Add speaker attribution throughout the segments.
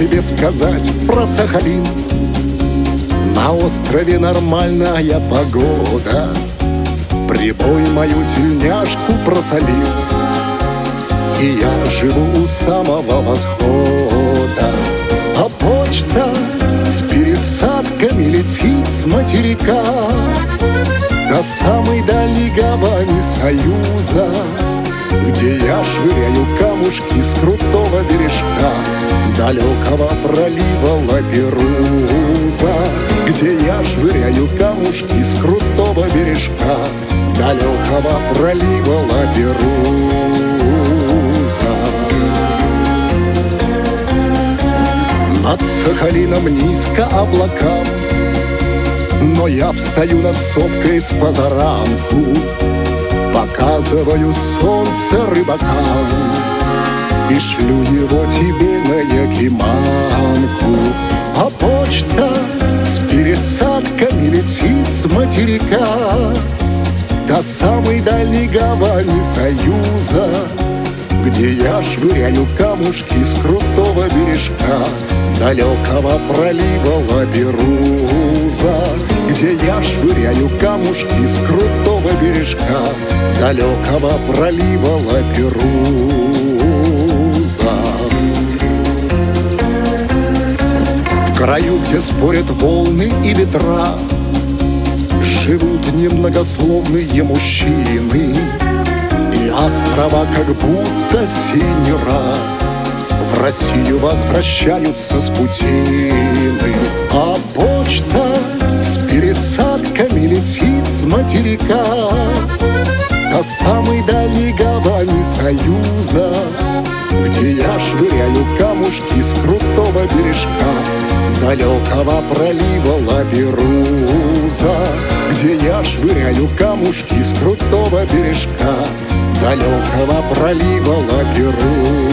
Speaker 1: тебе сказать про Сахалин? На острове нормальная погода, прибой мою тельняшку просолил, и я живу у самого восхода. А почта с пересадками летит с материка до самой дальней гавани Союза, где я швыряю камушки с крутого бережка далекого пролива Лаперуза, где я швыряю камушки с крутого бережка далекого пролива Лаперуза. Над Сахалином низко облака, но я встаю над сопкой с позаранку, показываю солнце рыбакам и шлю его тебе на Якиманку. А почта с пересадками летит с материка до самой дальней гавани Союза, где я швыряю камушки с крутого бережка далекого пролива Лаперуза, где я швыряю камушки с крутого бережка далекого пролива Лаперуза. В краю, где спорят волны и ветра, живут немногословные мужчины, и острова как будто синера в Россию возвращаются с путины. А почта с пересадками летит с материка до самой дальней гавани Союза, где я швыряю камушки с крутого бережка далекого пролива Лаперуза, где я швыряю камушки с крутого бережка далекого пролива Лаперуза.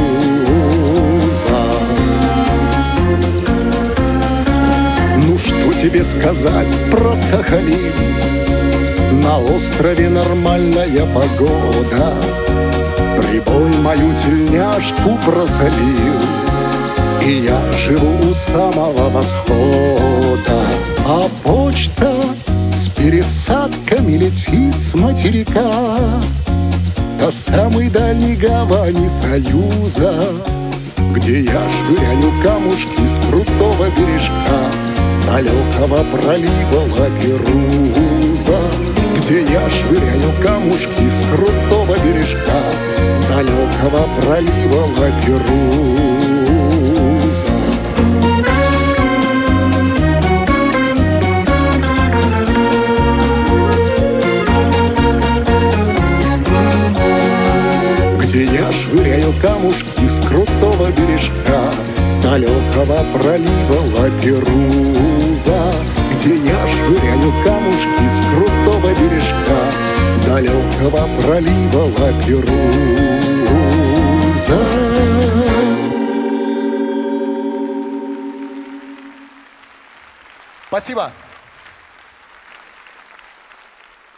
Speaker 1: Ну что тебе сказать про Сахалин? На острове нормальная погода, прибой мою тельняшку просолил, и я живу у самого восхода. А почта с пересадками летит с материка до самой дальней гавани Союза, где я швыряю камушки с крутого бережка далекого пролива Лаперуза, где я швыряю камушки с крутого бережка далекого пролива Лаперуза. Где я швыряю камушки с крутого бережка далекого пролива Лаперуза, где я швыряю камушки с крутого бережка далекого пролива Лаперуза.
Speaker 2: Спасибо.